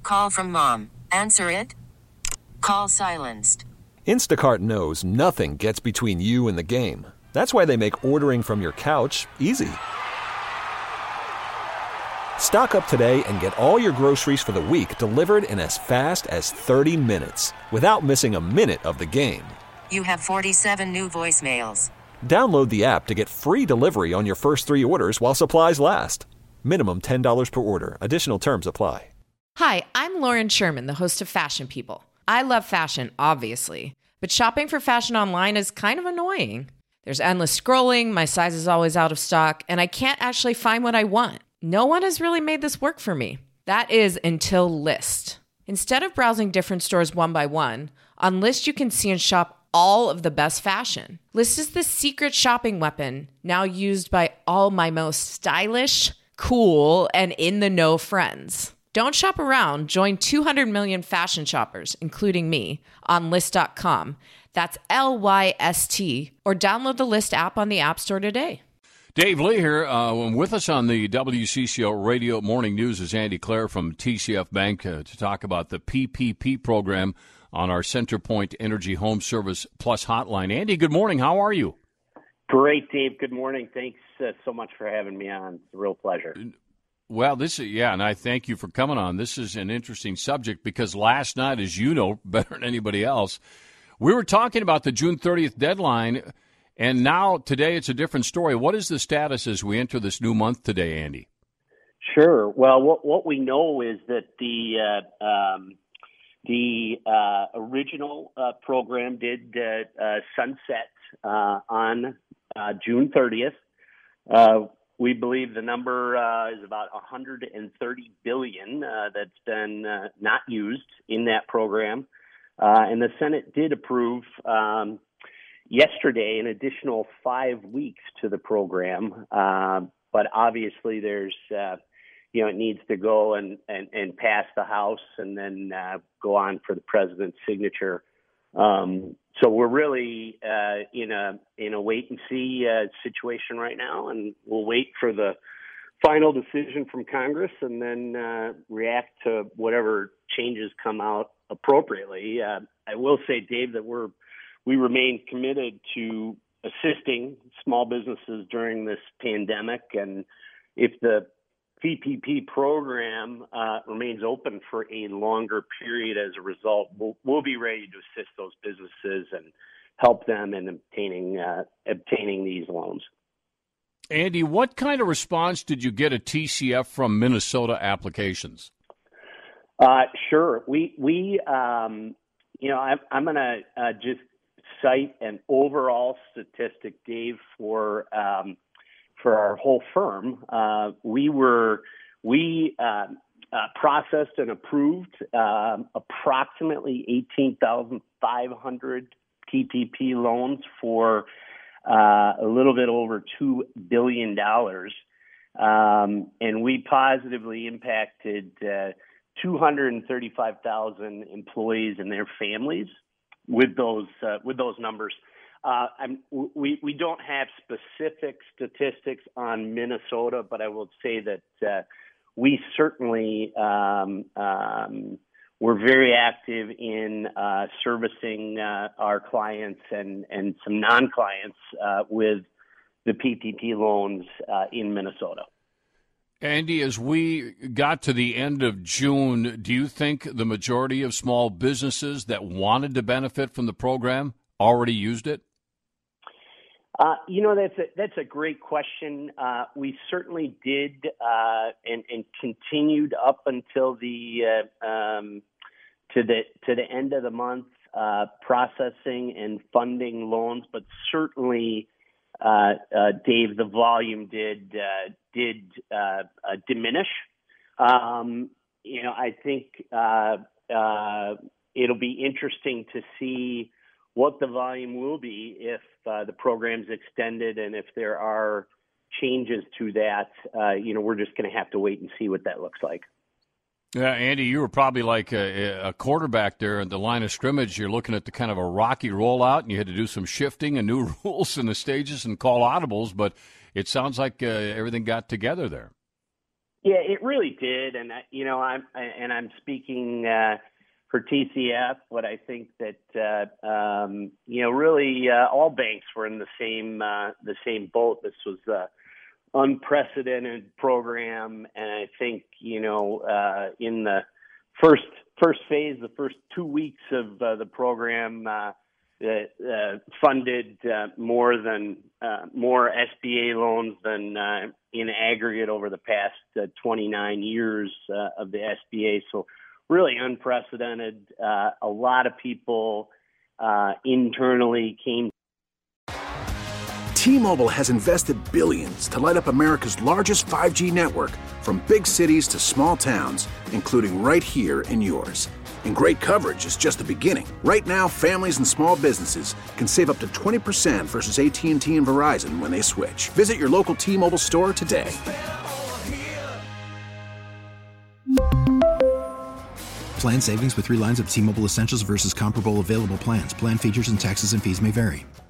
Call from mom. Answer it. Call silenced. Instacart knows nothing gets between you and the game. That's why they make ordering from your couch easy. Stock up today and get all your groceries for the week delivered in as fast as 30 minutes without missing a minute of the game. You have 47 new voicemails. Download the app to get free delivery on your first 3 orders while supplies last. Minimum $10 per order. Additional terms apply. Hi, I'm Lauren Sherman, the host of Fashion People. I love fashion, obviously, but shopping for fashion online is kind of annoying. There's endless scrolling, my size is always out of stock, and I can't actually find what I want. No one has really made this work for me. That is until Lyst. Instead of browsing different stores one by one, on Lyst you can see and shop all of the best fashion. Lyst is the secret shopping weapon now used by all my most stylish, cool, and in-the-know friends. Don't shop around. Join 200 million fashion shoppers, including me, on Lyst.com. That's Lyst, or download the Lyst app on the App Store today. Dave Lee here. With us on the WCCO Radio Morning News is Andy Clare from TCF Bank to talk about the PPP program on our CenterPoint Energy Home Service Plus hotline. Andy, good morning. How are you? Great, Dave. Good morning. Thanks so much for having me on. It's a real pleasure. Well, and I thank you for coming on. This is an interesting subject because last night, as you know better than anybody else, we were talking about the June 30th deadline, and now today it's a different story. What is the status as we enter this new month today, Andy? Sure. Well, what we know is that the original program did sunset on June 30th. We believe the number is about $130 billion that's been not used in that program. And the Senate did approve yesterday an additional 5 weeks to the program. But obviously there's, it needs to go and pass the House and then go on for the president's signature. So we're really in a wait and see situation right now, and we'll wait for the final decision from Congress and then react to whatever changes come out appropriately. I will say, Dave, that we remain committed to assisting small businesses during this pandemic, and if the PPP program remains open for a longer period as a result, we'll be ready to assist those businesses and help them in obtaining these loans. Andy, what kind of response did you get at TCF from Minnesota applications? Sure. I'm going to just cite an overall statistic, Dave, for our whole firm. We processed and approved approximately 18,500 PPP loans for a little bit over $2 billion. And we positively impacted 235,000 employees and their families with those numbers. We don't have specific statistics on Minnesota, but I will say that we certainly we're very active in servicing our clients and some non-clients with the PPP loans in Minnesota. Andy, as we got to the end of June, do you think the majority of small businesses that wanted to benefit from the program already used it? That's a great question. We certainly did, and continued up until the to the end of the month, processing and funding loans. But certainly, Dave, the volume did diminish. I think it'll be interesting to see what the volume will be if the program's extended and if there are changes to that. We're just going to have to wait and see what that looks like. Yeah, Andy, you were probably like a quarterback there at the line of scrimmage. You're looking at the kind of a rocky rollout, and you had to do some shifting and new rules in the stages and call audibles, but it sounds like everything got together there. Yeah, it really did, and I'm speaking for TCF, but I think that really all banks were in the same boat. This was a unprecedented program, and I think in the first phase, the first 2 weeks of the program, funded more SBA loans than in aggregate over the past 29 years of the SBA. So really unprecedented. A lot of people internally came. T-Mobile has invested billions to light up America's largest 5G network, from big cities to small towns, including right here in yours. And great coverage is just the beginning. Right now, families and small businesses can save up to 20% versus AT&T and Verizon when they switch. Visit your local T-Mobile store today. Plan savings with 3 lines of T-Mobile Essentials versus comparable available plans. Plan features and taxes and fees may vary.